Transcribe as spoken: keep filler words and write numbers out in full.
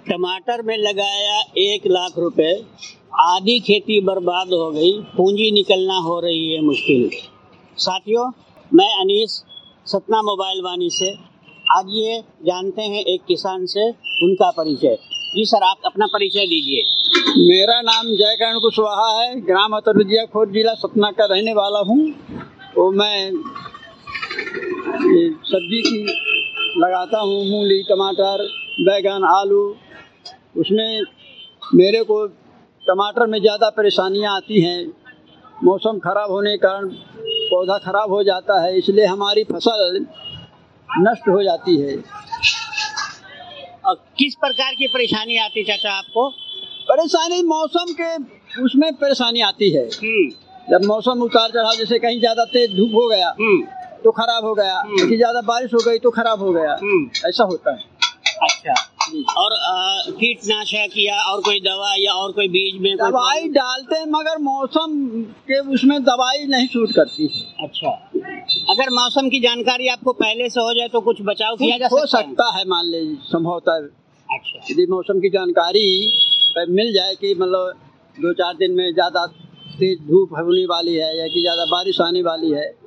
टमाटर में लगाया एक लाख रुपए, आधी खेती बर्बाद हो गई, पूंजी निकलना हो रही है मुश्किल। साथियों, मैं अनीस सतना मोबाइल वाणी से आज ये जानते हैं एक किसान से उनका परिचय। जी सर, आप अपना परिचय दीजिए। मेरा नाम जयकरण कुशवाहा है, ग्राम अतरविद्या खोर, जिला सतना का रहने वाला हूँ। तो मैं सब्जी की लगाता हूँ, मूली, टमाटर, बैगन, आलू। उसमें मेरे को टमाटर में ज़्यादा परेशानियाँ आती हैं। मौसम ख़राब होने के कारण पौधा ख़राब हो जाता है, इसलिए हमारी फसल नष्ट हो जाती है। और किस प्रकार की परेशानी आती चाचा आपको? परेशानी मौसम के उसमें परेशानी आती है। जब मौसम उतार चढ़ाव, जैसे कहीं ज़्यादा तेज धूप हो गया तो खराब हो गया, कहीं ज़्यादा बारिश हो गई तो खराब हो गया, ऐसा होता है। अच्छा, और कीटनाशक या और कोई दवा या और कोई बीज में दवाई डालते हैं, मगर मौसम के उसमें दवाई नहीं सूट करती है। अच्छा, अगर मौसम की जानकारी आपको पहले से हो जाए तो कुछ बचाव किया जा हो सकता है, मान लीजिए संभवतः। अच्छा, यदि मौसम की जानकारी मिल जाए कि मतलब दो चार दिन में ज़्यादा तेज धूप होने वाली है या कि ज़्यादा बारिश आने वाली है,